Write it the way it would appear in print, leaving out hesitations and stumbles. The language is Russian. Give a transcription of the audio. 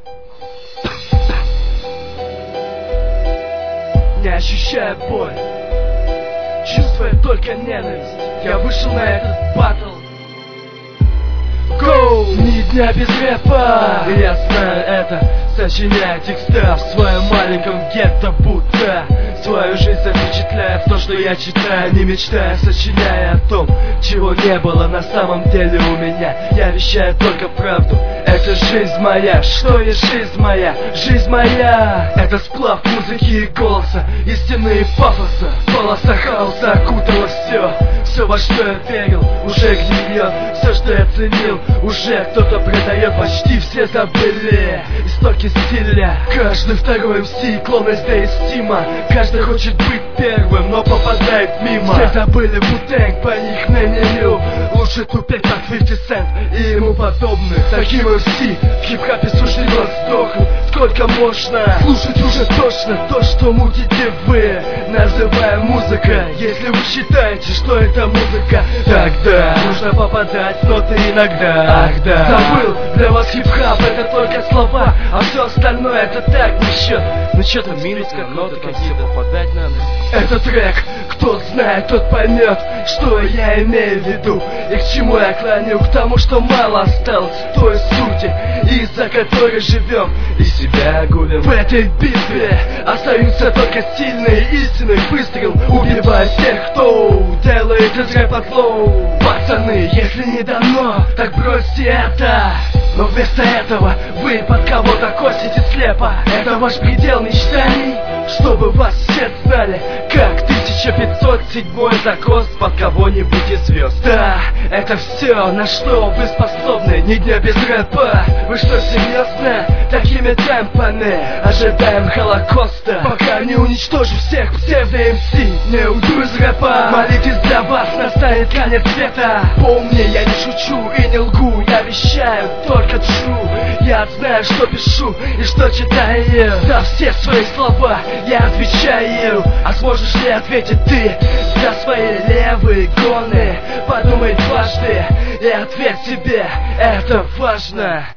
Не ощущая боль, чувствуя только ненависть, я вышел на этот баттл. Go! Ни дня без рэпа. Я знаю это, сочиняя текста в своем маленьком гетто, будто свою жизнь запечатляя в то, что я читаю, не мечтая, сочиняя о том, чего не было на самом деле у меня. Я вещаю только правду. Это жизнь моя. Что есть жизнь моя? Жизнь моя — это сплав музыки и голоса, истины и пафоса. Полоса хаоса окутала все, во что я верил, уже гниет. Все, что я ценил, уже кто-то предает. Почти все забыли истоки стиля. Каждый второй МС клон из Стима. Каждый хочет быть первым, но попадает мимо. Все забыли Wu-Tang, по них мнению лучше тупеть, как 50 Cent и ему подобных. Таким МС в хип-хапе суждено сдохнуть. Сколько можно слушать уже точно то, что мутите вы, называя музыка. Если вы считаете, что это музыка, тогда нужно попадать в ноты иногда. Ах да, забыл, для вас хип-хап это только слова, а все остальное это так не счет. Ну что-то мимика, ноты какие-то попадать надо. Это трек, кто знает, тот поймет, что я имею в виду и к чему я клоню. К тому, что мало осталось той сути, из-за которой живем и себя губим. В этой битве остаются только сильные истины. Выстрел убивает тех, кто делает из рэпа флоу. Пацаны, если не дано, так бросьте это. Но вместо этого вы под кого-то косите слепо. Это ваш предел мечтаний, чтобы вас все знали, как 1507 закос под кого-нибудь из звезд. Да, это все, на что вы способны. Ни дня без рэпа. Вы что, серьезно? Такими темпами ожидаем Холокоста, пока не уничтожу всех псевдо-МС. Не уйду из рэпа. Молитесь, для вас настанет конец света. Помни, я не шучу и не лгу, я вещаю только true. Я знаю, что пишу и что читаю. За все свои слова я отвечаю. А сможешь ли ответить ты за свои левые гоны? Подумай дважды и ответь себе, это важно.